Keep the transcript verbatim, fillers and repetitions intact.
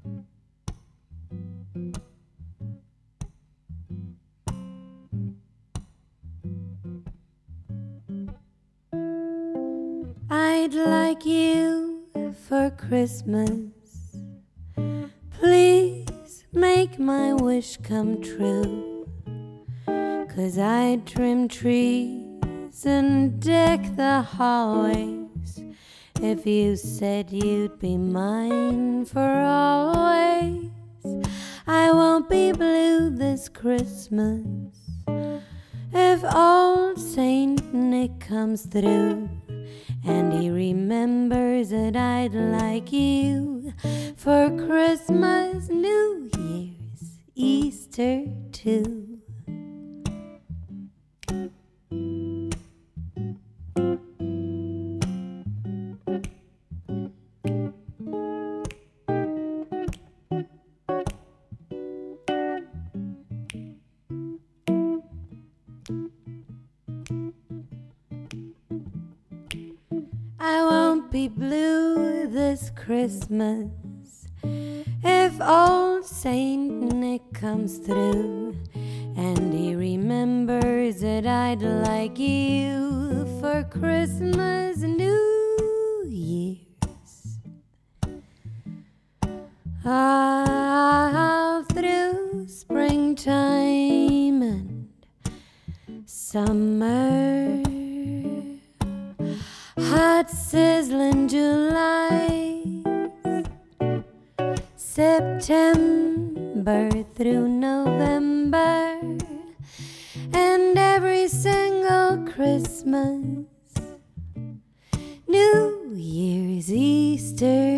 I'd like you for Christmas. Please make my wish come true. 'Cause I'd trim trees and deck the hallways if you said you'd be mine for always. I won't be blue this Christmas if old Saint Nick comes through and he remembers that I'd like you for Christmas, New Year's, Easter too. I won't be blue this Christmas if old Saint Nick comes through and he remembers that I'd like you for Christmas, New Year's. All through springtime and summer, hot sizzling July, September through November, and every single Christmas, New Year's, Easter